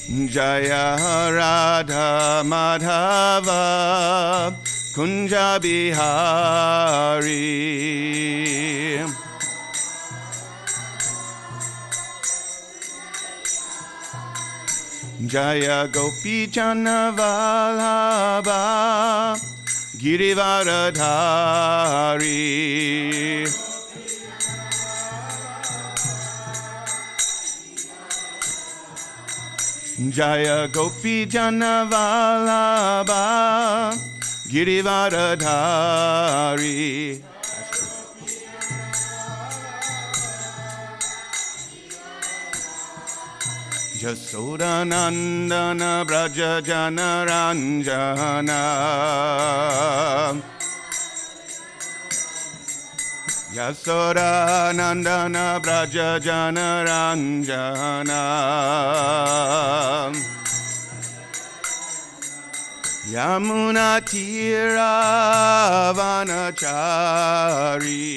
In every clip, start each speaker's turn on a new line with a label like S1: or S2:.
S1: Jaya Radha Madhava Kunja Bihari. Jaya Gopi Jana Vallabha Girivaradhari. Jaya Gopi Jana Vallabha Girivaradhari. Yasoda Nandana Braja Jana Ranjana. Yasoda Nandana Braja Jana Ranjana. Yamuna Tira Vanachari.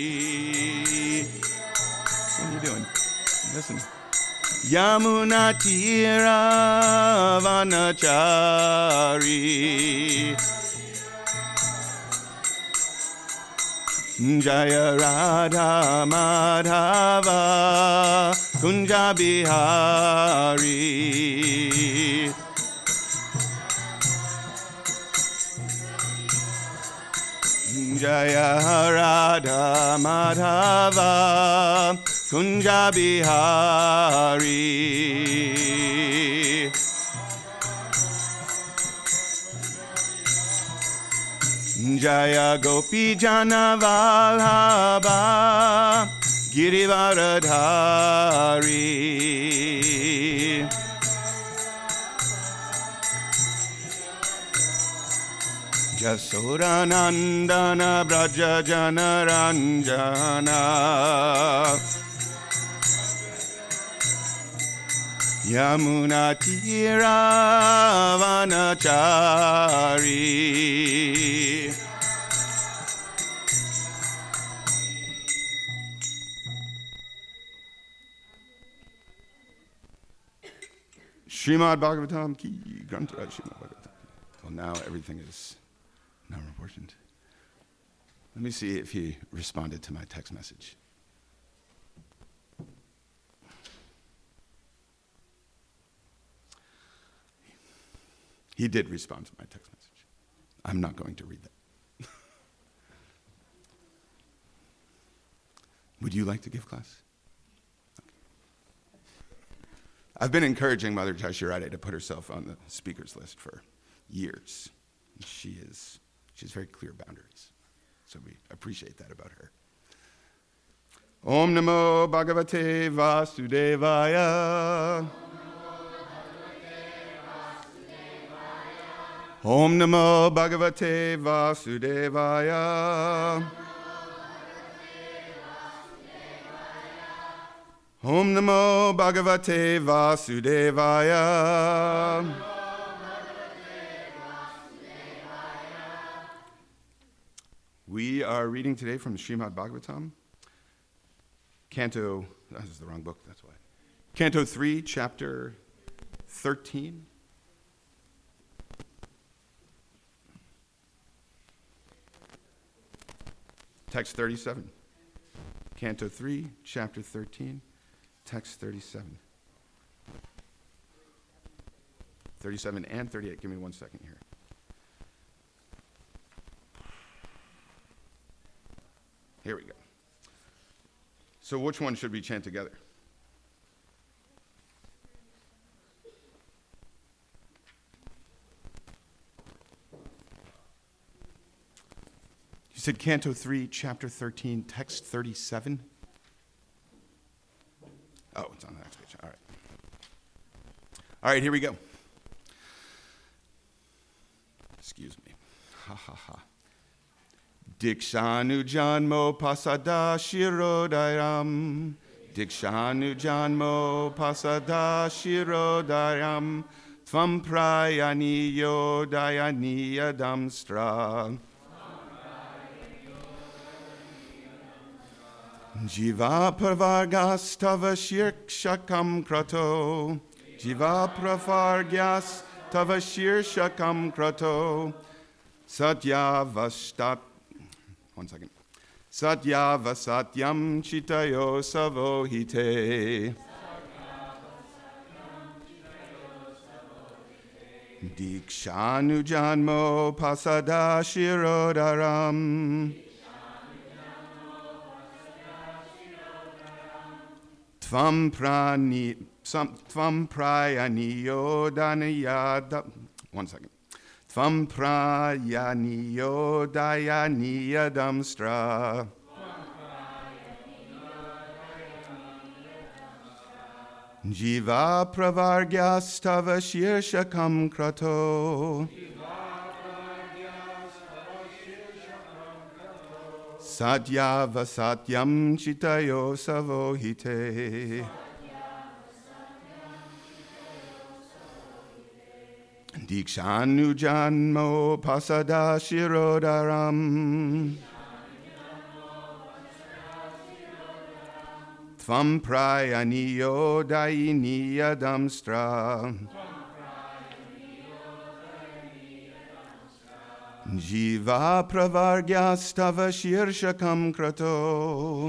S1: What are you doing? Listen. Yamuna Tira Vanachari. Jaya Radha Madhava Kunja Bihari. Jaya Radha Madhava Kunja Bihari. Jaya Gopi Jana Vallabha Girivaradhari. Yasoda Nandana Braja Jana Ranjana. Yamuna Tira Vanachari. Srimad Bhagavatam ki Grantha Srimad Bhagavatam. Well, now everything is now proportioned. Let me see if he responded to my text message. He did respond to my text message. I'm not going to read that. Would you like to give class? Okay. I've been encouraging Mother Jashirade to put herself on the speakers list for years. She has very clear boundaries. So we appreciate that about her. Om Namo Bhagavate Vasudevaya. Om Namo Bhagavate Vasudevaya. Om Namo Bhagavate Vasudevaya. We are reading today from the Srimad Bhagavatam, Canto, this is the wrong book, that's why. Canto 3, Chapter 13. Text 37. Canto 3, Chapter 13, Text 37. 37 and 38. Give me 1 second here. Here we go. So which one should we chant together? You said Canto 3, Chapter 13, Text 37? Oh, it's on the next page. All right. All right, here we go. Excuse me. Ha ha ha. Dikshanu Janmo Pasada Shirodairam. Dikshanu Janmo Pasada Shirodairam. Tvam Prayaniyo Dayaniya Damstra. Jiva Parvargastava Shirkshakam Krato. Jiva pravargyas tava shirshakam krato. Satyavastat. 1 second. Satyavasatyam chitayo savohite. Dikshanujanmo pasada shirodaram. Tvam prayaniyo danayada. 1 second. Tvam prayaniyo dayaniyadamstra. Jiva pravargyastava shirshakam krato. Satyavasatyam chitayo savohite. Dikshanujanmo pasada shirodaram. Tvam prayaniyo dainiyadamstra. Jiva pravargyastava shirshakam krato.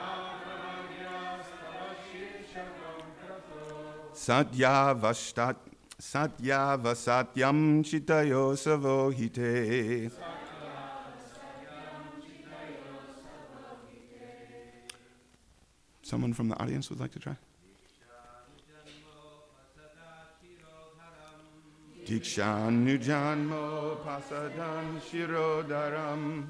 S1: Satyavasatyam chitayo savohite. Someone from the audience would like to try? Dikshanujanmo pasadan shirodaram.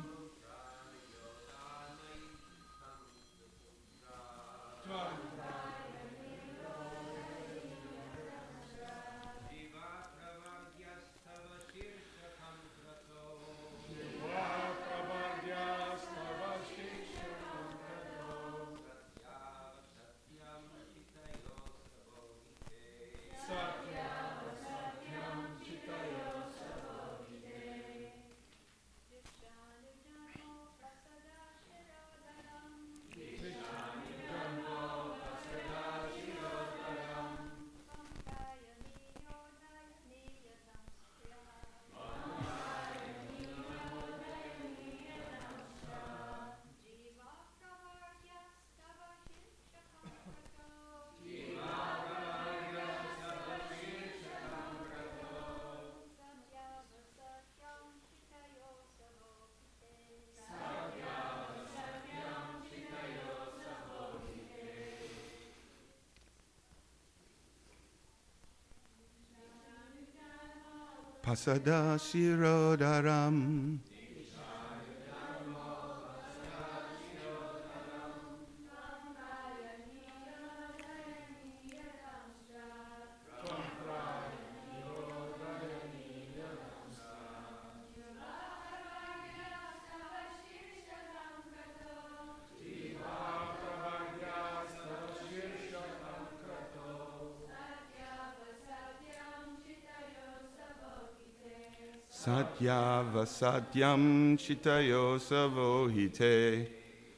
S1: Pasada shirodaram. Satyavasatyam chitayo savohite.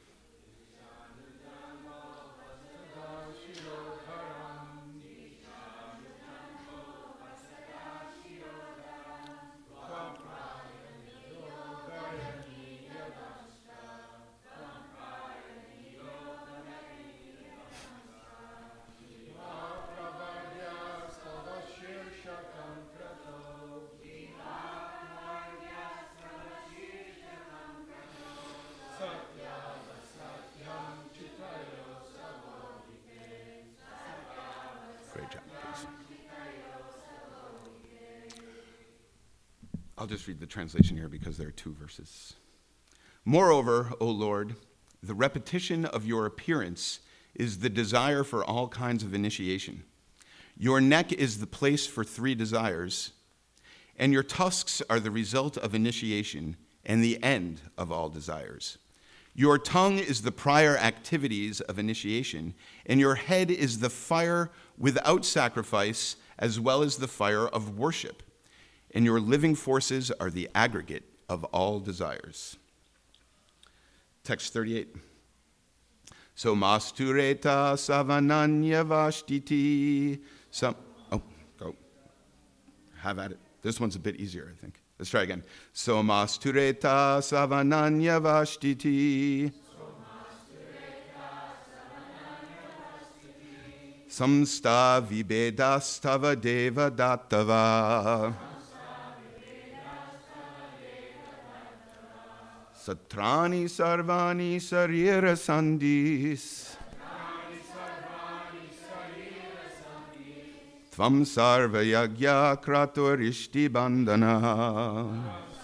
S1: Great job, please. I'll just read the translation here because there are 2 verses. Moreover, O Lord, the repetition of your appearance is the desire for all kinds of initiation. Your neck is the place for 3 desires, and your tusks are the result of initiation and the end of all desires. Your tongue is the prior activities of initiation, and your head is the fire without sacrifice, as well as the fire of worship. And your living forces are the aggregate of all desires. Text 38. So mastureta savananya vashtiti. Oh, have at it. This one's a bit easier, I think. Let's try again. Somastureta savananya vashtiti. Samsta vibedastava deva dattava. Satrani sarvani sarira sandis. Tvam sarva yagya kraturishti bandhana.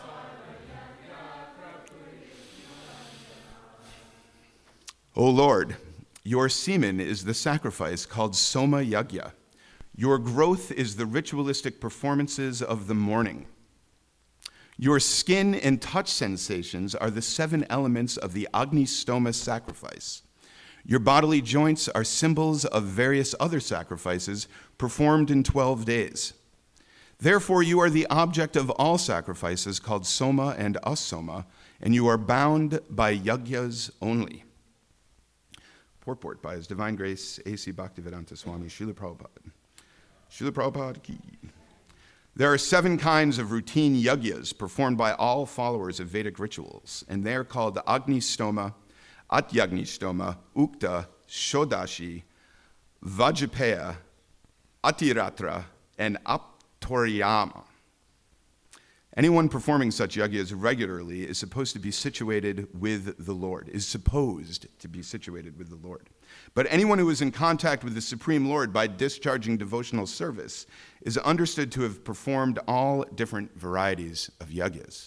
S1: O Lord, your semen is the sacrifice called Soma Yagya. Your growth is the ritualistic performances of the morning. Your skin and touch sensations are the 7 elements of the Agni Stoma sacrifice. Your bodily joints are symbols of various other sacrifices performed in 12 days. Therefore, you are the object of all sacrifices called Soma and Asoma, and you are bound by yagyas only. Purport by His Divine Grace, A.C. Bhaktivedanta Swami, Srila Prabhupada. Srila Prabhupada ki. There are 7 kinds of routine yagyas performed by all followers of Vedic rituals, and they are called Agni Stoma, Atyagni Stoma, Ukta, Shodashi, Vajapaya, Atiratra, and Aptoriyama. Anyone performing such yagyas regularly is supposed to be situated with the Lord, But anyone who is in contact with the Supreme Lord by discharging devotional service is understood to have performed all different varieties of yagyas.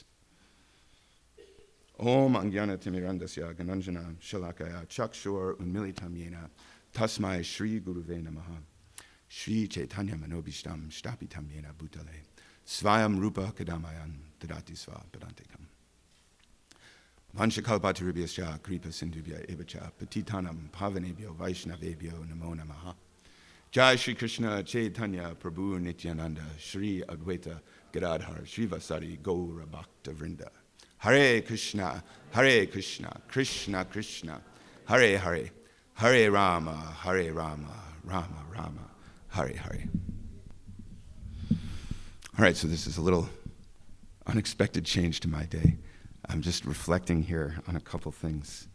S1: Om Angyana Timirandasya Gananjana Shalakaya Chakshur Unmilitam Yena Tasmai Shri Guruve Namaha Shri Chaitanya Manobishtam Shtapitam Yena Bhutale Svayam Rupa Kadamayan Tadati Sva Padantekam Vanshakalpatarubhyasya Kripa Sindhubhya Evacha Patitanam Pavanebhyo Vaishnavebhyo Namo Namaha Jai Shri Krishna Chaitanya Prabhu Nityananda Shri Advaita Gadadhar Srivasari Gaura Bhakta Vrinda Hare Krishna, Krishna Krishna, Hare Hare, Hare Rama, Rama Rama, Hare Hare. All right, so this is a little unexpected change to my day. I'm just reflecting here on a couple things.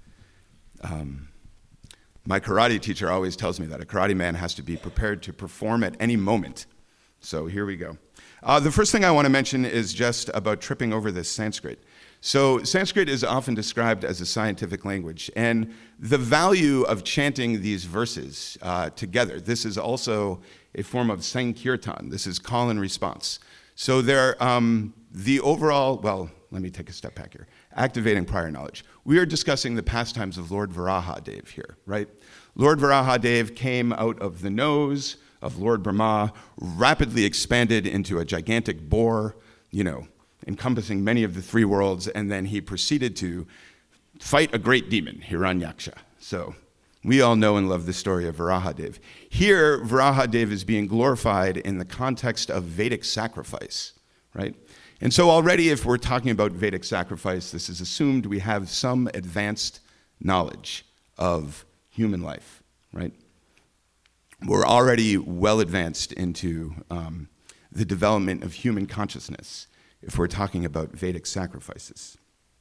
S1: My karate teacher always tells me that a karate man has to be prepared to perform at any moment. So here we go. The first thing I want to mention is just about tripping over this Sanskrit. So Sanskrit is often described as a scientific language, and the value of chanting these verses together, this is also a form of Sankirtan. This is call and response. So the overall, well, let me take a step back here. Activating prior knowledge. We are discussing the pastimes of Lord Varahadev here, right? Lord Varahadev came out of the nose of Lord Brahma, rapidly expanded into a gigantic boar, encompassing many of the 3 worlds, and then he proceeded to fight a great demon, Hiranyaksha. So we all know and love the story of Varahadev. Here, Varahadev is being glorified in the context of Vedic sacrifice, right? And so already if we're talking about Vedic sacrifice, this is assumed we have some advanced knowledge of human life, right? We're already well advanced into the development of human consciousness if we're talking about Vedic sacrifices.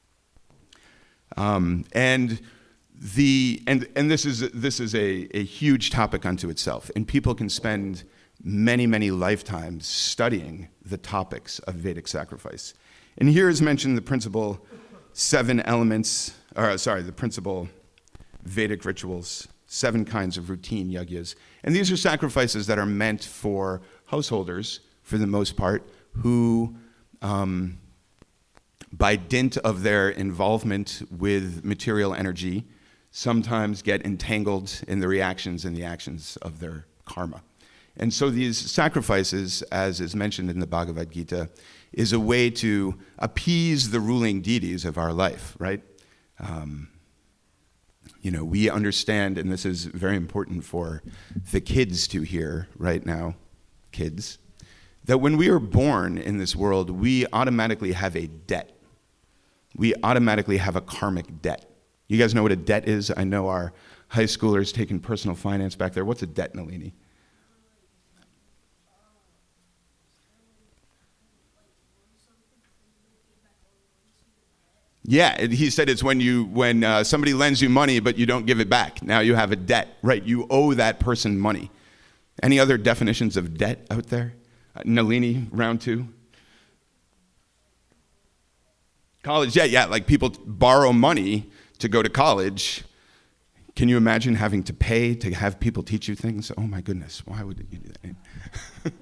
S1: And this is a huge topic unto itself, and people can spend many, many lifetimes studying the topics of Vedic sacrifice. And here is mentioned the principal the principal Vedic rituals, 7 kinds of routine yagyas. And these are sacrifices that are meant for householders, for the most part, who by dint of their involvement with material energy, sometimes get entangled in the reactions and the actions of their karma. And so these sacrifices, as is mentioned in the Bhagavad Gita, is a way to appease the ruling deities of our life, right? We understand, and this is very important for the kids to hear right now, kids, that when we are born in this world, we automatically have a debt. We automatically have a karmic debt. You guys know what a debt is? I know our high schoolers taking personal finance back there. What's a debt, Nalini? Yeah, he said it's when somebody lends you money but you don't give it back. Now you have a debt, right? You owe that person money. Any other definitions of debt out there? Nalini, round 2. College, yeah, like people borrow money to go to college. Can you imagine having to pay to have people teach you things? Oh my goodness, why would you do that?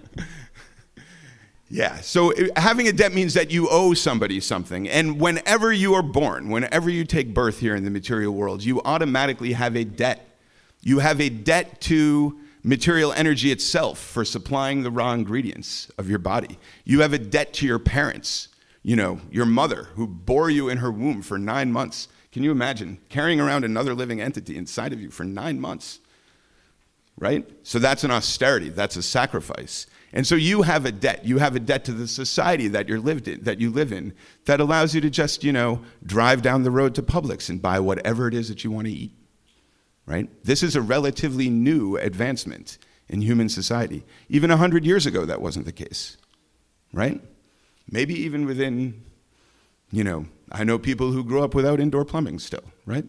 S1: Yeah, so having a debt means that you owe somebody something. And whenever you are born, whenever you take birth here in the material world, you automatically have a debt. You have a debt to material energy itself for supplying the raw ingredients of your body. You have a debt to your parents, your mother who bore you in her womb for 9 months. Can you imagine carrying around another living entity inside of you for 9 months? Right? So that's an austerity, that's a sacrifice. And so you have a debt. You have a debt to the society that you live in that allows you to just, drive down the road to Publix and buy whatever it is that you want to eat. Right? This is a relatively new advancement in human society. Even 100 years ago, that wasn't the case. Right? Maybe even within, I know people who grew up without indoor plumbing still, right?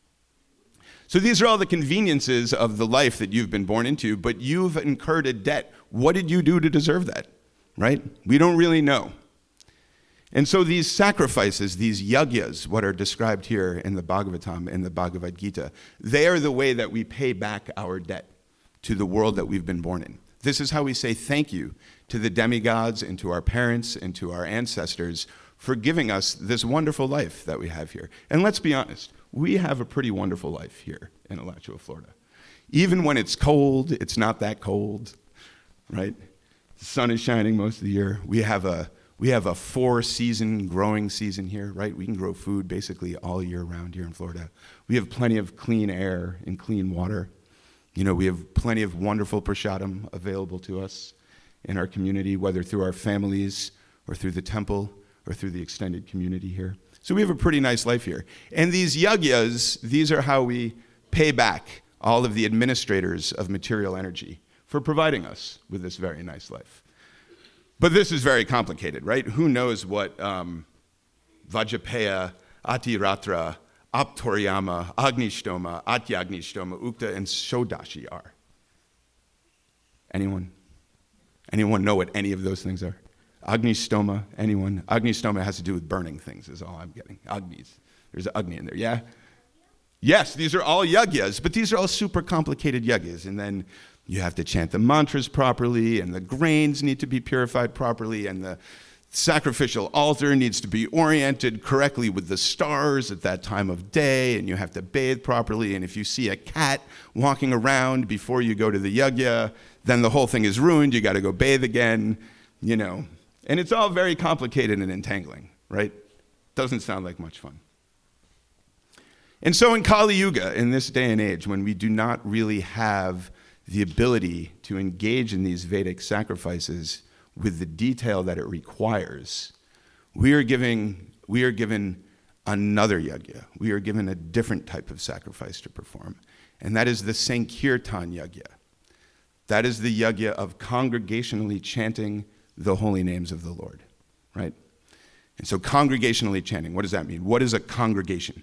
S1: So these are all the conveniences of the life that you've been born into, but you've incurred a debt. What did you do to deserve that, right? We don't really know. And so these sacrifices, these yagyas, what are described here in the Bhagavatam and the Bhagavad Gita, they are the way that we pay back our debt to the world that we've been born in. This is how we say thank you to the demigods and to our parents and to our ancestors for giving us this wonderful life that we have here. And let's be honest, we have a pretty wonderful life here in Alachua, Florida. Even when it's cold, it's not that cold, right? The sun is shining most of the year. We have a 4-season growing season here, right? We can grow food basically all year round here in Florida. We have plenty of clean air and clean water. We have plenty of wonderful prasadam available to us in our community, whether through our families or through the temple or through the extended community here. So we have a pretty nice life here. And these yagyas, these are how we pay back all of the administrators of material energy for providing us with this very nice life. But this is very complicated, right? Who knows what Vajapaya, Atiratra, Aptoryama, Agnishtoma, Atyagnishtoma, Ukta, and Shodashi are? Anyone? Anyone know what any of those things are? Agnishtoma, anyone? Agnishtoma has to do with burning things, is all I'm getting. Agnis. There's Agni in there, yeah? Yes, these are all yagyas, but these are all super complicated yagyas. And then you have to chant the mantras properly, and the grains need to be purified properly, and the sacrificial altar needs to be oriented correctly with the stars at that time of day, and you have to bathe properly. And if you see a cat walking around before you go to the yagya, then the whole thing is ruined. You got to go bathe again, And it's all very complicated and entangling, right? Doesn't sound like much fun. And so in Kali Yuga, in this day and age, when we do not really have the ability to engage in these Vedic sacrifices with the detail that it requires, we are given another yagya. We are given a different type of sacrifice to perform, and that is the Sankirtan yagya. That is the yagya of congregationally chanting the holy names of the Lord, right? And so congregationally chanting, what does that mean? What is a congregation?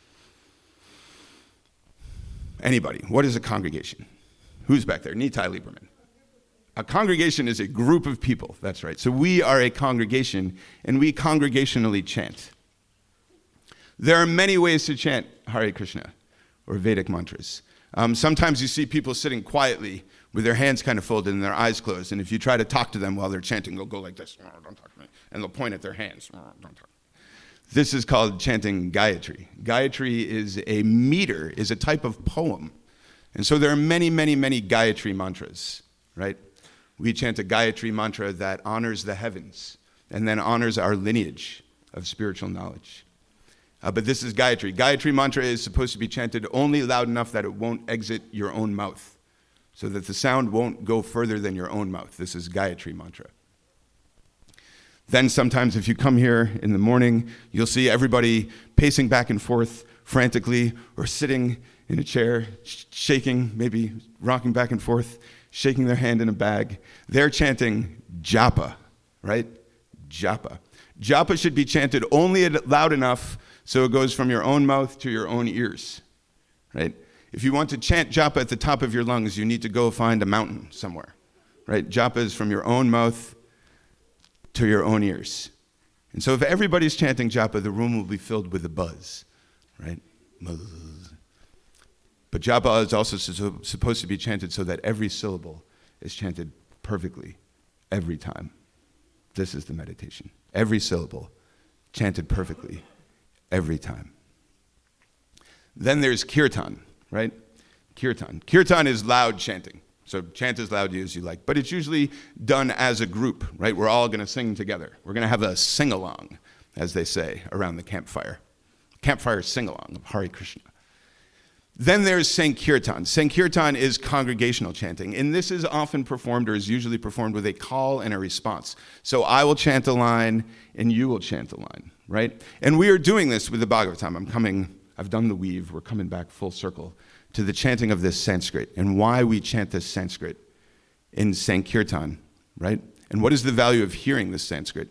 S1: Anybody, what is a congregation? Who's back there? Nitai Lieberman. A congregation is a group of people, that's right. So we are a congregation, and we congregationally chant. There are many ways to chant Hare Krishna, or Vedic mantras. Sometimes you see people sitting quietly with their hands kind of folded and their eyes closed, and if you try to talk to them while they're chanting, they'll go like this, "Oh, don't talk to me," and they'll point at their hands, "Oh, don't talk." This is called chanting Gayatri. Gayatri is a meter, is a type of poem. And so there are many, many, many Gayatri mantras, right? We chant a Gayatri mantra that honors the heavens and then honors our lineage of spiritual knowledge. But this is Gayatri. Gayatri mantra is supposed to be chanted only loud enough that it won't exit your own mouth, so that the sound won't go further than your own mouth. This is Gayatri mantra. Then sometimes if you come here in the morning, you'll see everybody pacing back and forth frantically or sitting in a chair, shaking, maybe rocking back and forth, shaking their hand in a bag. They're chanting japa, right? Japa. Japa should be chanted only loud enough So it goes from your own mouth to your own ears, right? If you want to chant japa at the top of your lungs, you need to go find a mountain somewhere, right? Japa is from your own mouth to your own ears. And so if everybody's chanting japa, the room will be filled with a buzz, right? Buzz. But japa is also supposed to be chanted so that every syllable is chanted perfectly every time. This is the meditation. Every syllable chanted perfectly every time. Then there's kirtan, right? Kirtan. Kirtan is loud chanting. So chant as loudly as you like. But it's usually done as a group, right? We're all going to sing together. We're going to have a sing-along, as they say, around the campfire. Campfire sing-along of Hare Krishna. Then there's Sankirtan. Sankirtan is congregational chanting. And this is often performed, or is usually performed, with a call and a response. So I will chant a line, and you will chant a line, right? And we are doing this with the Bhagavatam. I've done the weave. We're coming back full circle to the chanting of this Sanskrit and why we chant this Sanskrit in Sankirtan, right? And what is the value of hearing this Sanskrit?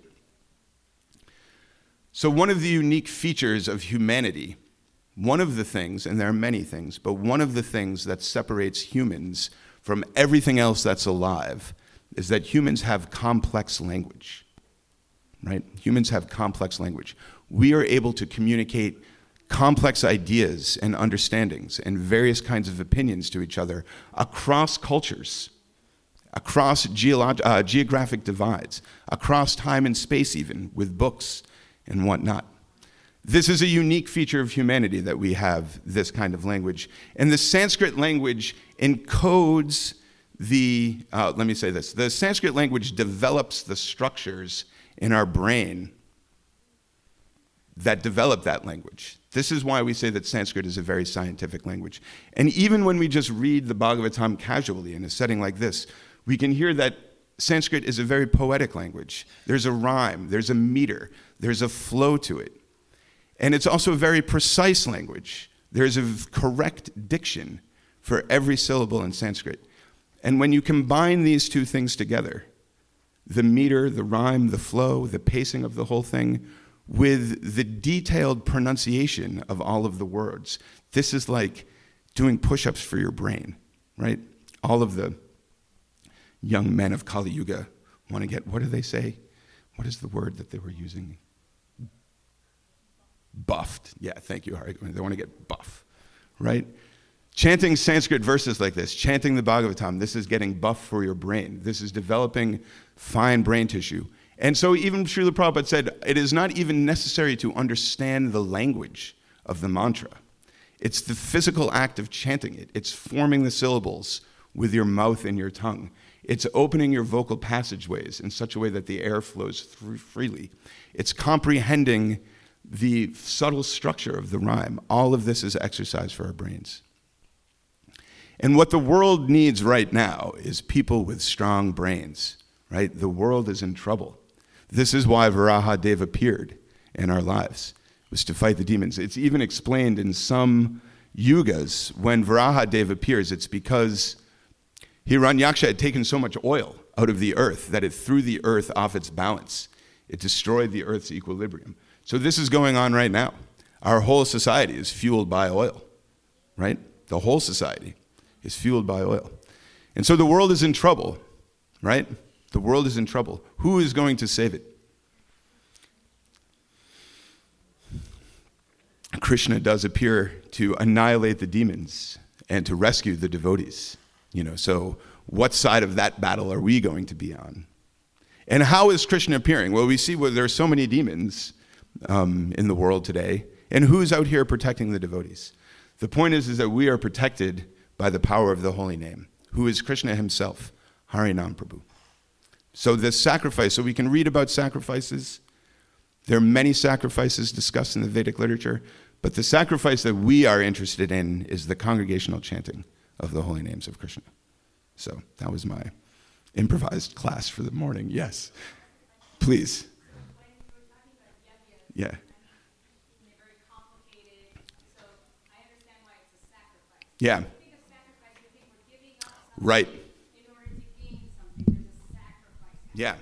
S1: So one of the unique features of humanity, one of the things, and there are many things, but one of the things that separates humans from everything else that's alive is that humans have complex language, right? Humans have complex language. We are able to communicate complex ideas and understandings and various kinds of opinions to each other across cultures, across geographic divides, across time and space even, with books and whatnot. This is a unique feature of humanity that we have this kind of language. And the Sanskrit language encodes the Sanskrit language develops the structures in our brain that develop that language. This is why we say that Sanskrit is a very scientific language. And even when we just read the Bhagavatam casually in a setting like this, we can hear that Sanskrit is a very poetic language. There's a rhyme, there's a meter, there's a flow to it. And it's also a very precise language. There's a correct diction for every syllable in Sanskrit. And when you combine these two things together, the meter, the rhyme, the flow, the pacing of the whole thing, with the detailed pronunciation of all of the words. This is like doing push-ups for your brain, right? All of the young men of Kali Yuga want to get, what do they say? What is the word that they were using? Buffed. Yeah, thank you, Hari. They want to get buff, right? Chanting Sanskrit verses like this, chanting the Bhagavatam, this is getting buff for your brain. This is developing fine brain tissue. And so even Srila Prabhupada said, it is not even necessary to understand the language of the mantra. It's the physical act of chanting it. It's forming the syllables with your mouth and your tongue. It's opening your vocal passageways in such a way that the air flows through freely. It's comprehending the subtle structure of the rhyme. All of this is exercise for our brains. And what the world needs right now is people with strong brains, right? The world is in trouble. This is why Varahadev appeared in our lives, was to fight the demons. It's even explained in some yugas when Varahadev appears, it's because Hiranyaksha had taken so much oil out of the earth that it threw the earth off its balance. It destroyed the earth's equilibrium. So this is going on right now. Our whole society is fueled by oil, right? The whole society is fueled by oil. And so the world is in trouble, right? The world is in trouble. Who is going to save it? Krishna does appear to annihilate the demons and to rescue the devotees. So what side of that battle are we going to be on? And how is Krishna appearing? Well, we see there are so many demons in the world today. And who's out here protecting the devotees? The point is that we are protected by the power of the holy name, who is Krishna himself, Harinam Prabhu. So this sacrifice, so we can read about sacrifices. There are many sacrifices discussed in the Vedic literature, but the sacrifice that we are interested in is the congregational chanting of the holy names of Krishna. So that was my improvised class for the morning. Yes, please. Yeah. Yeah. Right. Yeah.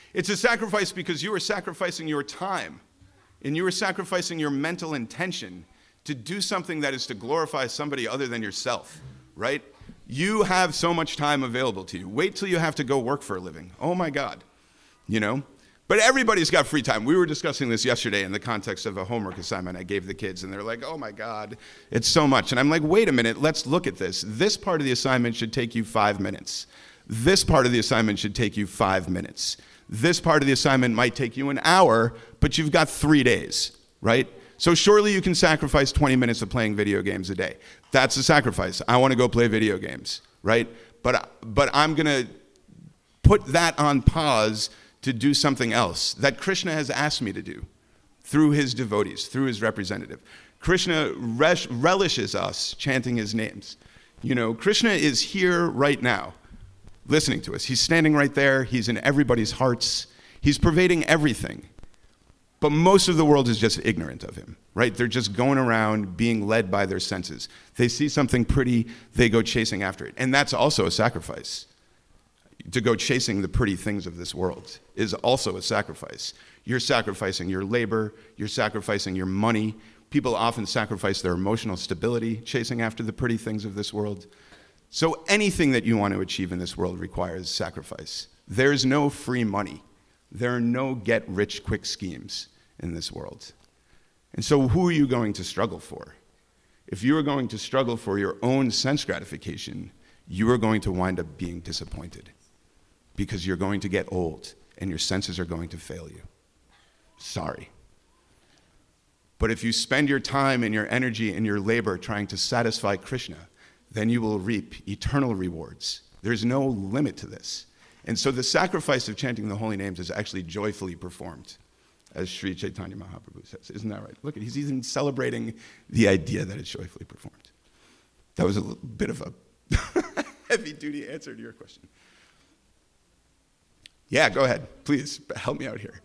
S1: It's a sacrifice because you are sacrificing your time and you are sacrificing your mental intention to do something that is to glorify somebody other than yourself, right? You have so much time available to you. Wait till you have to go work for a living. Oh my God, you know? But everybody's got free time. We were discussing this yesterday in the context of a homework assignment I gave the kids, and they're like, oh my God, it's so much. And I'm like, wait a minute, let's look at this. This part of the assignment should take you 5 minutes. This part of the assignment should take you 5 minutes. This part of the assignment might take you an hour, but you've got 3 days, right? So surely you can sacrifice 20 minutes of playing video games a day. That's a sacrifice. I want to go play video games, right? But I'm going to put that on pause to do something else that Krishna has asked me to do through his devotees, through his representative. Krishna relishes us chanting his names. You know, Krishna is here right now, listening to us. He's standing right there. He's in everybody's hearts. He's pervading everything. But most of the world is just ignorant of him, right? They're just going around being led by their senses. They see something pretty, they go chasing after it. And that's also a sacrifice. To go chasing the pretty things of this world is also a sacrifice. You're sacrificing your labor, you're sacrificing your money. People often sacrifice their emotional stability chasing after the pretty things of this world. So anything that you want to achieve in this world requires sacrifice. There's no free money. There are no get-rich-quick schemes in this world. And so who are you going to struggle for? If you are going to struggle for your own sense gratification, you are going to wind up being disappointed because you're going to get old and your senses are going to fail you. Sorry. But if you spend your time and your energy and your labor trying to satisfy Krishna, then you will reap eternal rewards. There's no limit to this. And so the sacrifice of chanting the holy names is actually joyfully performed, as Sri Chaitanya Mahaprabhu says. Isn't that right? Look, he's even celebrating the idea that it's joyfully performed. That was a little bit of a heavy-duty answer to your question. Yeah, go ahead. Please, help me out here.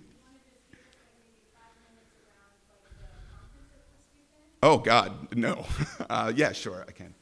S1: Oh, God, no. Yeah, sure, I can.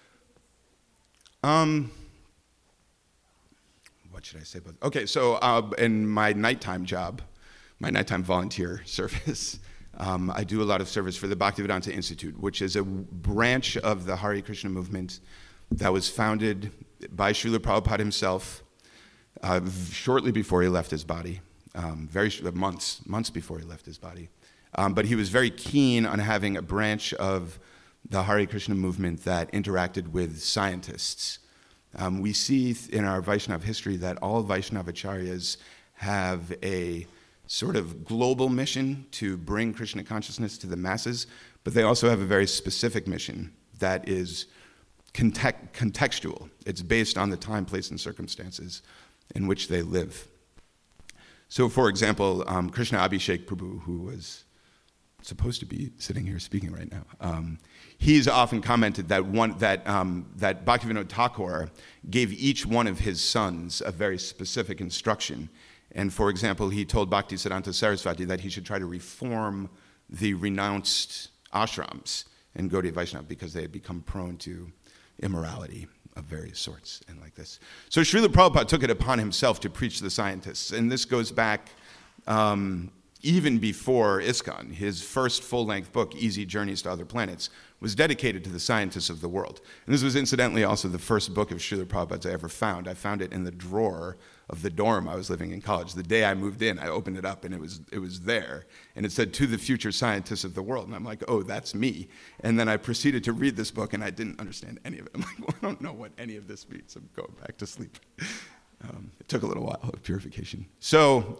S1: What should I say about? Okay, so in my nighttime job, my nighttime volunteer service, I do a lot of service for the Bhaktivedanta Institute, which is a branch of the Hare Krishna movement that was founded by Srila Prabhupada himself shortly before he left his body, months before he left his body. But he was very keen on having a branch of the Hare Krishna movement that interacted with scientists. We see in our Vaishnava history that all Vaishnavacharyas have a sort of global mission to bring Krishna consciousness to the masses, but they also have a very specific mission that is contextual. It's based on the time, place, and circumstances in which they live. So, for example, Krishna Abhishek Prabhu, who was supposed to be sitting here speaking right now, he's often commented that Bhaktivinoda Thakur gave each one of his sons a very specific instruction. And for example, he told Bhaktisiddhanta Sarasvati that he should try to reform the renounced ashrams in Gaudiya Vaishnava because they had become prone to immorality of various sorts and like this. So Srila Prabhupada took it upon himself to preach to the scientists. And this goes back even before ISKCON. His first full-length book, Easy Journeys to Other Planets, was dedicated to the scientists of the world. And this was incidentally also the first book of Srila Prabhupada's I ever found. I found it in the drawer of the dorm I was living in college. The day I moved in, I opened it up and it was there. And it said, "To the future scientists of the world." And I'm like, oh, that's me. And then I proceeded to read this book and I didn't understand any of it. I'm like, well, I don't know what any of this means. I'm going back to sleep. It took a little while of purification. So,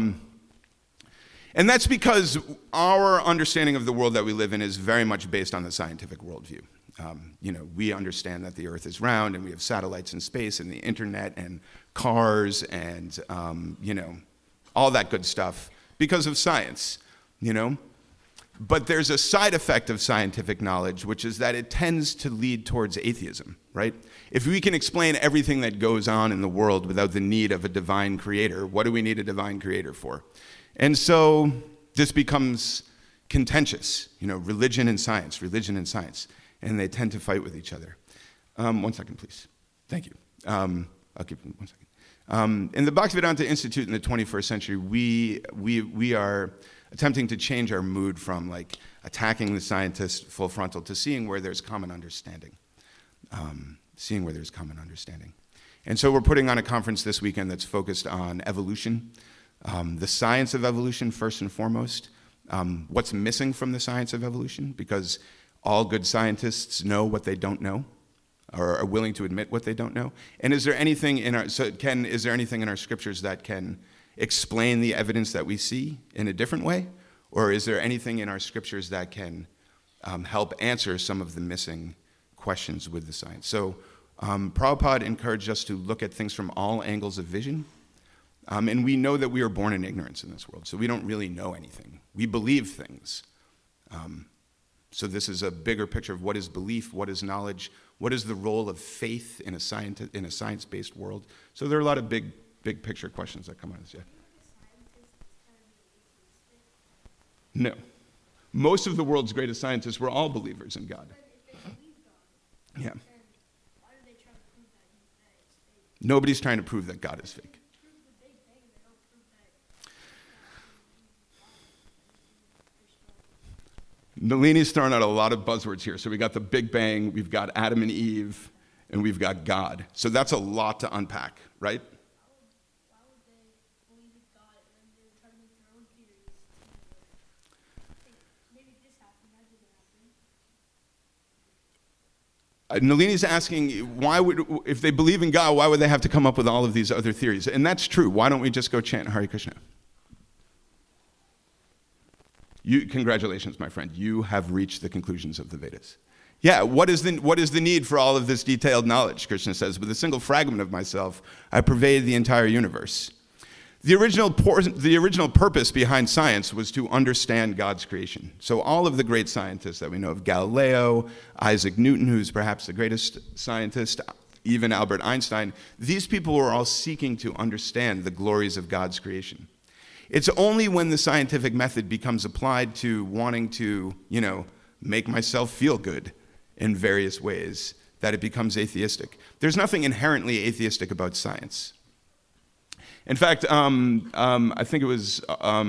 S1: and that's because our understanding of the world that we live in is very much based on the scientific worldview. We understand that the Earth is round and we have satellites in space and the internet and cars and, all that good stuff because of science, But there's a side effect of scientific knowledge, which is that it tends to lead towards atheism, right? If we can explain everything that goes on in the world without the need of a divine creator, what do we need a divine creator for? And so this becomes contentious, religion and science, and they tend to fight with each other. 1 second, please. Thank you. I'll keep it 1 second. In the Bhaktivedanta Institute in the 21st century, we are attempting to change our mood from like attacking the scientist full frontal to seeing where there's common understanding. And so we're putting on a conference this weekend that's focused on evolution, the science of evolution first and foremost, what's missing from the science of evolution, because all good scientists know what they don't know, or are willing to admit what they don't know. And is there anything in our scriptures that can explain the evidence that we see in a different way? Or is there anything in our scriptures that can help answer some of the missing questions with the science? So Prabhupada encouraged us to look at things from all angles of vision. And we know that we are born in ignorance in this world, so we don't really know anything. We believe things. So this is a bigger picture of what is belief, what is knowledge, what is the role of faith in a science-based world. So there are a lot of big picture questions that come out of this, yeah. No. Most of the world's greatest scientists were all believers in God. Yeah. Nobody's trying to prove that God is fake. Nalini's throwing out a lot of buzzwords here. So we got the Big Bang, we've got Adam and Eve, and we've got God. So that's a lot to unpack, right?
S2: Why would they believe in God and then they would try to make their own theories? Maybe this happened, that didn't happen.
S1: Nalini's asking, if they believe in God, why would they have to come up with all of these other theories? And that's true. Why don't we just go chant Hare Krishna? Congratulations, my friend. You have reached the conclusions of the Vedas. Yeah, what is the need for all of this detailed knowledge? Krishna says, with a single fragment of myself, I pervade the entire universe. The original purpose behind science was to understand God's creation. So all of the great scientists that we know of, Galileo, Isaac Newton, who's perhaps the greatest scientist, even Albert Einstein, these people were all seeking to understand the glories of God's creation. It's only when the scientific method becomes applied to wanting to, make myself feel good in various ways that it becomes atheistic. There's nothing inherently atheistic about science. In fact, I think it was, I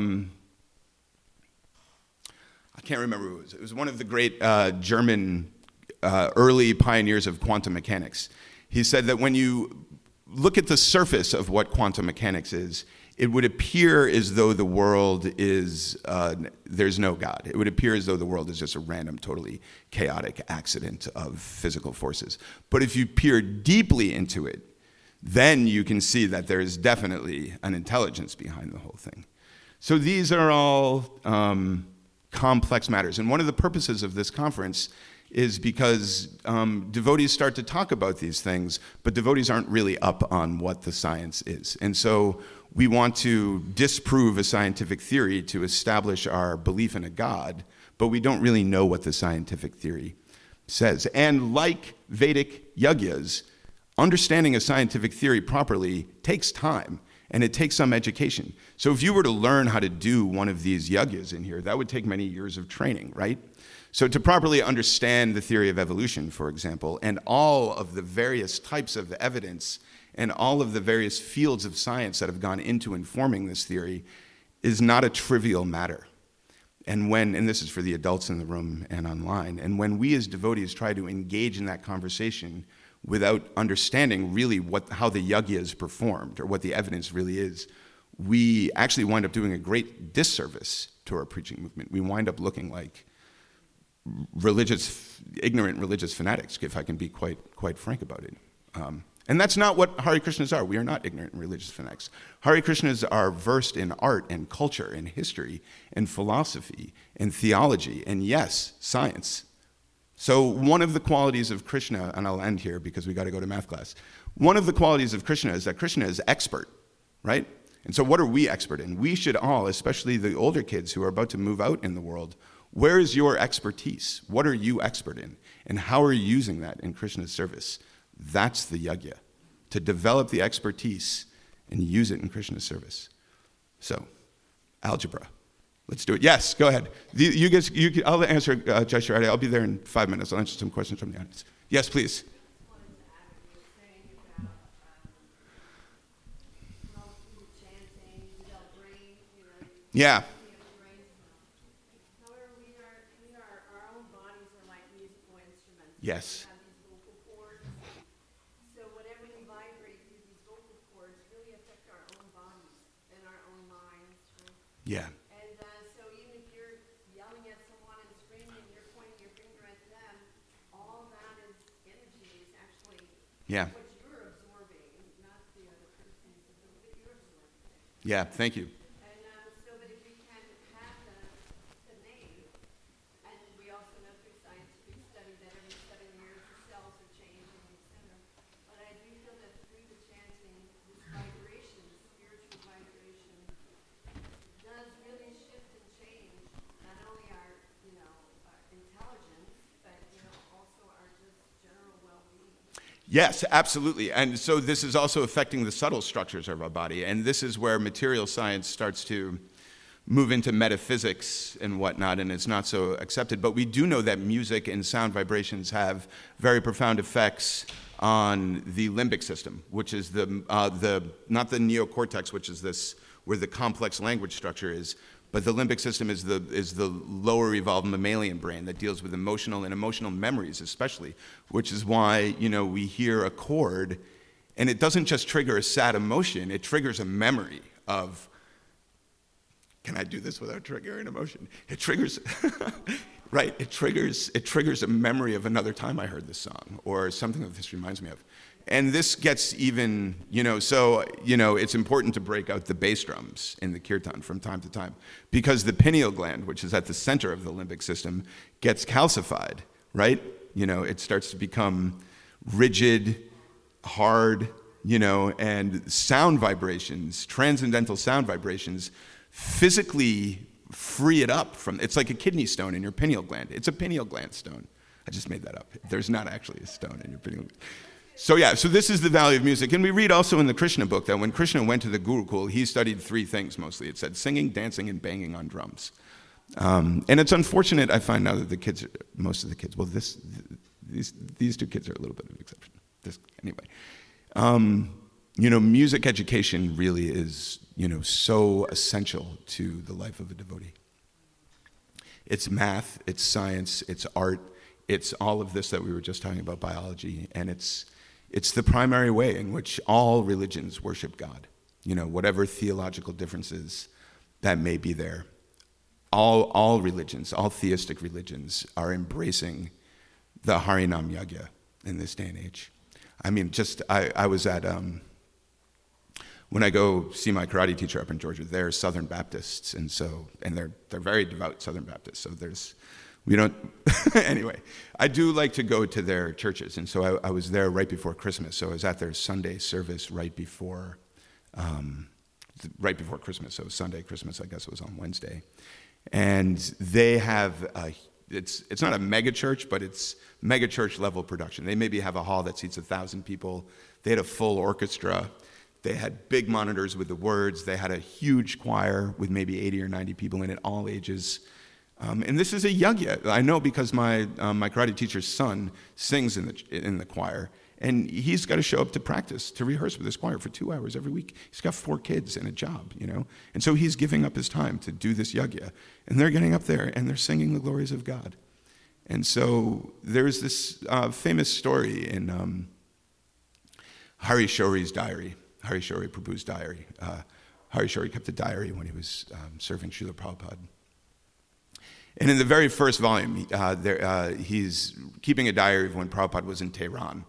S1: can't remember who it was. It was one of the great German early pioneers of quantum mechanics. He said that when you look at the surface of what quantum mechanics is, it would appear as though the world is, there's no God. It would appear as though the world is just a random, totally chaotic accident of physical forces. But if you peer deeply into it, then you can see that there is definitely an intelligence behind the whole thing. So these are all complex matters. And one of the purposes of this conference is because devotees start to talk about these things, but devotees aren't really up on what the science is. And so we want to disprove a scientific theory to establish our belief in a God, but we don't really know what the scientific theory says. And like Vedic yagyas, understanding a scientific theory properly takes time, and it takes some education. So if you were to learn how to do one of these yagyas in here, that would take many years of training, right? So to properly understand the theory of evolution, for example, and all of the various types of evidence and all of the various fields of science that have gone into informing this theory is not a trivial matter. And this is for the adults in the room and online, and when we as devotees try to engage in that conversation without understanding really how the yagya is performed or what the evidence really is, we actually wind up doing a great disservice to our preaching movement. We wind up looking like ignorant religious fanatics, if I can be quite frank about it. And that's not what Hare Krishnas are. We are not ignorant religious fanatics. Hare Krishnas are versed in art and culture and history and philosophy and theology and, yes, science. So one of the qualities of Krishna, and I'll end here because we got to go to math class. One of the qualities of Krishna is that Krishna is expert, right? And so what are we expert in? We should all, especially the older kids who are about to move out in the world, where is your expertise? What are you expert in? And how are you using that in Krishna's service? That's the yagya, to develop the expertise and use it in Krishna's service. So, algebra. Let's do it. Yes, go ahead. I'll answer Jai Shri Radhe. I'll be there in 5 minutes. I'll answer some questions from the audience. Yes, please. Yeah.
S3: However, our own bodies are like musical instruments.
S1: Yes.
S3: We have these vocal cords. So whatever we vibrate through these vocal cords really affect our own bodies and our own minds. Right?
S1: Yeah.
S3: And so even if you're yelling at someone and screaming and you're pointing your finger at them, all that is energy is actually
S1: Yeah.
S3: what you're absorbing, not the other person's ability, but you're absorbing.
S1: Yeah. Thank you.
S3: But if we can have the name, and we also know through scientific study that every 7 years the cells are changing, etc. But I do feel that through the chanting, this vibration, spiritual vibration, does really shift and change not only our, our intelligence, but also our just general well-being.
S1: Yes, absolutely. And so this is also affecting the subtle structures of our body. And this is where material science starts to move into metaphysics and whatnot, and it's not so accepted. But we do know that music and sound vibrations have very profound effects on the limbic system, which is the not the neocortex, which is this where the complex language structure is, but the limbic system is the lower evolved mammalian brain that deals with emotional and emotional memories, especially, which is why we hear a chord, and it doesn't just trigger a sad emotion; it triggers a memory of. Can I do this without triggering emotion? It triggers, right? It triggers a memory of another time I heard this song or something that this reminds me of. And this gets even, it's important to break out the bass drums in the kirtan from time to time because the pineal gland, which is at the center of the limbic system, gets calcified, right? It starts to become rigid, hard, and sound vibrations, transcendental sound vibrations, physically free it up from, it's like a kidney stone in your pineal gland. It's a pineal gland stone. I just made that up. There's not actually a stone in your pineal gland. So this is the value of music. And we read also in the Krishna book that when Krishna went to the Gurukul, he studied 3 things mostly. It said singing, dancing, and banging on drums. And it's unfortunate, I find now that most of the kids, well, these 2 kids are a little bit of an exception. Anyway. Music education really is, so essential to the life of a devotee. It's math, it's science, it's art, it's all of this that we were just talking about, biology, and it's the primary way in which all religions worship God. Whatever theological differences that may be there, all religions, all theistic religions are embracing the Harinam Yagya in this day and age. I mean, I was at, when I go see my karate teacher up in Georgia, they're Southern Baptists, and they're very devout Southern Baptists, so anyway, I do like to go to their churches, and so I was there right before Christmas, so I was at their Sunday service right before Christmas, so Sunday, Christmas, I guess it was on Wednesday, and they have it's not a mega church, but it's mega church level production. They maybe have a hall that seats 1,000 people. They had a full orchestra. They had big monitors with the words. They had a huge choir with maybe 80 or 90 people in it, all ages. And this is a yagya. I know because my karate teacher's son sings in the choir, and he's got to show up to practice, to rehearse with his choir for 2 hours every week. He's got 4 kids and a job, And so he's giving up his time to do this yagya. And they're getting up there, and they're singing the glories of God. And so there's this famous story in Hari Shori's diary, Hari Shori Prabhu's diary. Hari Shori kept a diary when he was serving Srila Prabhupada. And in the very first volume, he's keeping a diary of when Prabhupada was in Tehran.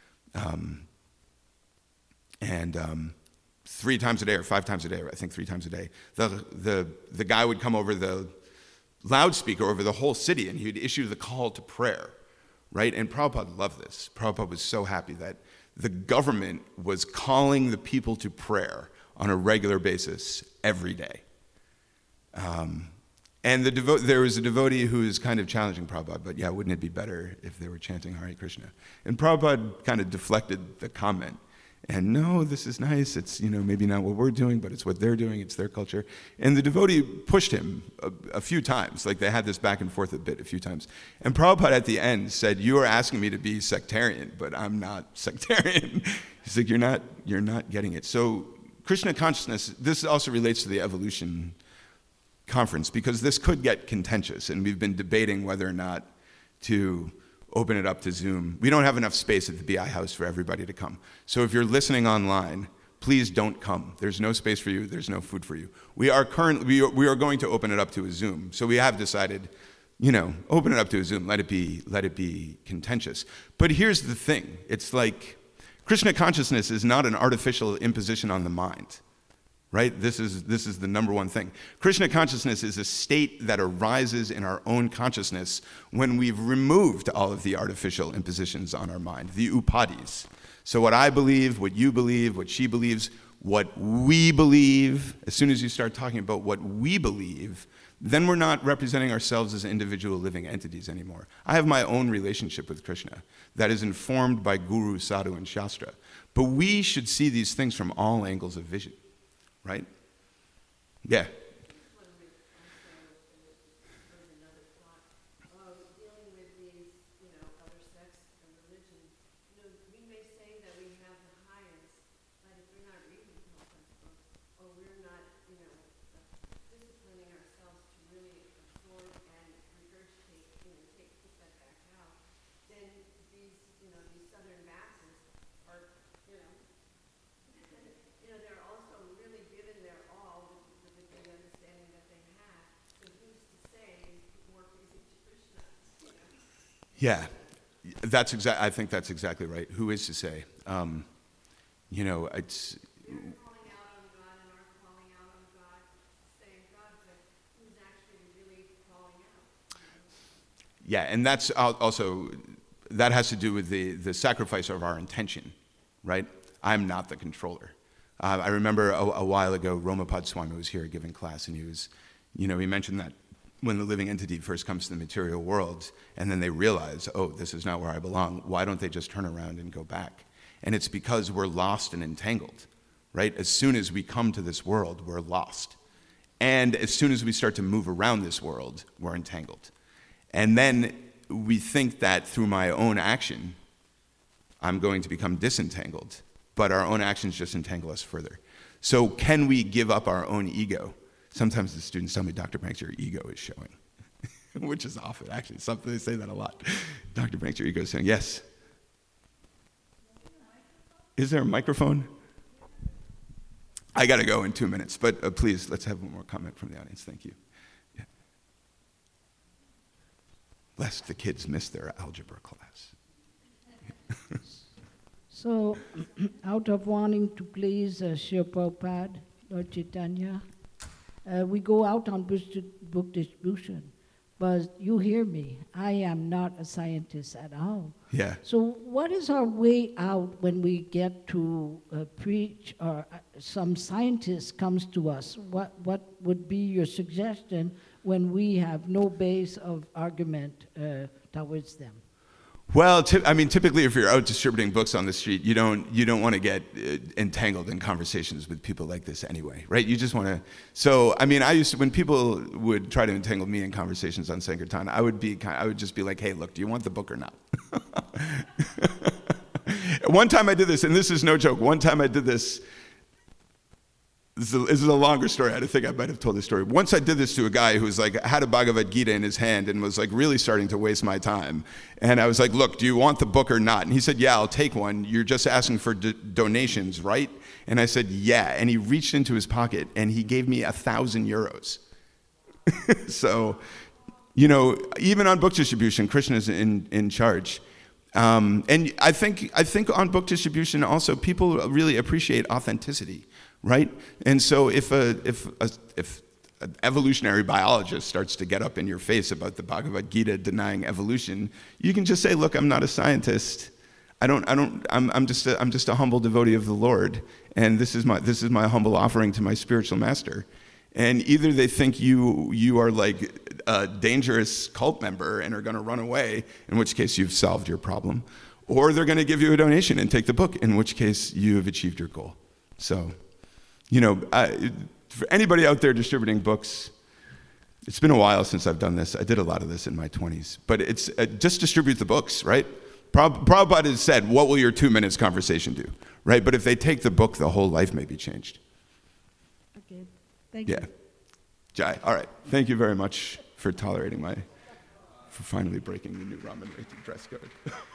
S1: And 3 times a day or 5 times a day, or I think 3 times a day, the guy would come over the loudspeaker over the whole city, and he'd issue the call to prayer, right? And Prabhupada loved this. Prabhupada was so happy that the government was calling the people to prayer on a regular basis every day. And there was a devotee who was kind of challenging Prabhupada, but wouldn't it be better if they were chanting Hare Krishna? And Prabhupada kind of deflected the comment. And no, this is nice. It's, maybe not what we're doing, but it's what they're doing. It's their culture. And the devotee pushed him a few times. Like they had this back and forth a few times. And Prabhupada at the end said, "You are asking me to be sectarian, but I'm not sectarian." He's like, you're not getting it. So Krishna consciousness, this also relates to the evolution conference because this could get contentious, and we've been debating whether or not to open it up to Zoom. We don't have enough space at the BI House for everybody to come. So if you're listening online, please don't come. There's no space for you. There's no food for you. We are going to open it up to a Zoom. So we have decided, open it up to a Zoom. Let it be contentious. But here's the thing. It's like Krishna consciousness is not an artificial imposition on the mind. Right? This is the number one thing. Krishna consciousness is a state that arises in our own consciousness when we've removed all of the artificial impositions on our mind, the upadis. So what I believe, what you believe, what she believes, what we believe, as soon as you start talking about what we believe, then we're not representing ourselves as individual living entities anymore. I have my own relationship with Krishna that is informed by Guru, Sadhu, and Shastra. But we should see these things from all angles of vision. Right? Yeah.
S3: Dealing with these, other sects and religion, we may say that we have the highest, but if we're not reading complex books, or we're not, disciplining ourselves to really absorb and regurgitate, put that back out, then these southern masses are, they're also really given their all with the understanding that they have. So who's to say more pleasing to Krishna?
S1: Yeah, I think that's exactly right. Who is to say? It's.
S3: They're calling out on God and are calling out on God, saying God, but who's actually really calling out?
S1: Yeah, and that's also, that has to do with the sacrifice of our intention, right? I'm not the controller. I remember a while ago, Romapad Swami was here giving class, and he mentioned that when the living entity first comes to the material world, and then they realize, oh, this is not where I belong, why don't they just turn around and go back? And it's because we're lost and entangled, right? As soon as we come to this world, we're lost. And as soon as we start to move around this world, we're entangled. And then we think that through my own action, I'm going to become disentangled. But our own actions just entangle us further. So can we give up our own ego? Sometimes the students tell me, Dr. Banks, your ego is showing, which is often, actually. They say that a lot. Dr. Banks, your ego is showing. Yes? Is there a microphone? I got to go in 2 minutes, but please, let's have one more comment from the audience. Thank you. Yeah. Lest the kids miss their algebra class.
S4: So, out of wanting to please Srila Prabhupada, Lord Chaitanya, we go out on book distribution. But you hear me, I am not a scientist at all.
S1: Yeah.
S4: So what is our way out when we get to preach, or some scientist comes to us? What would be your suggestion when we have no base of argument towards them?
S1: Well, typically, if you're out distributing books on the street, you don't want to get entangled in conversations with people like this anyway, right? You just want to. So, I used to, when people would try to entangle me in conversations on Sankirtan, I would just be like, hey, look, do you want the book or not? One time I did this, and this is no joke. One time I did this. This is a longer story. I think I might have told this story. Once I did this to a guy who was had a Bhagavad Gita in his hand and was really starting to waste my time. And I was like, look, do you want the book or not? And he said, yeah, I'll take one. You're just asking for donations, right? And I said, yeah. And he reached into his pocket and he gave me 1,000 euros. So, even on book distribution, Krishna's in charge. And I think on book distribution also, people really appreciate authenticity. Right? And so if an evolutionary biologist starts to get up in your face about the Bhagavad Gita denying evolution, you can just say, look, I'm not a scientist. I'm just a humble devotee of the Lord, and this is my humble offering to my spiritual master. And either they think you are like a dangerous cult member and are going to run away, in which case you've solved your problem, or they're going to give you a donation and take the book, in which case you have achieved your goal. So, for anybody out there distributing books, it's been a while since I've done this. I did a lot of this in my 20s. But it's just distribute the books, right? Prabhupada has said, what will your 2 minutes conversation do? Right? But if they take the book, the whole life may be changed.
S4: Okay, thank
S1: you. Jai. All right. Thank you very much for tolerating for finally breaking the new Raman dress code.